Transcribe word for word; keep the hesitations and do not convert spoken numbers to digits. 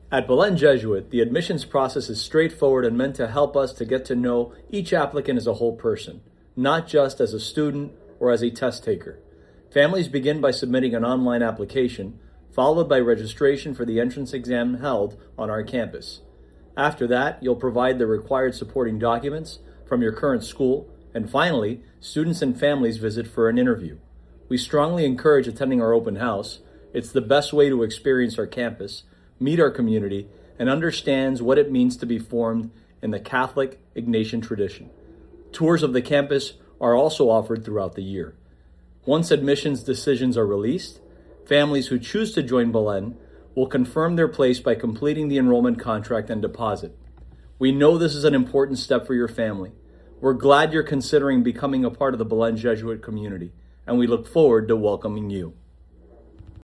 At Belen Jesuit, the admissions process is straightforward and meant to help us to get to know each applicant as a whole person, not just as a student or as a test taker. Families begin by submitting an online application, followed by registration for the entrance exam held on our campus. After that, you'll provide the required supporting documents from your current school, and finally, students and families visit for an interview. We strongly encourage attending our open house. It's the best way to experience our campus, meet our community, and understands what it means to be formed in the Catholic Ignatian tradition. Tours of the campus are also offered throughout the year. Once admissions decisions are released, families who choose to join Belen will confirm their place by completing the enrollment contract and deposit. We know this is an important step for your family. We're glad you're considering becoming a part of the Belen Jesuit community, and we look forward to welcoming you.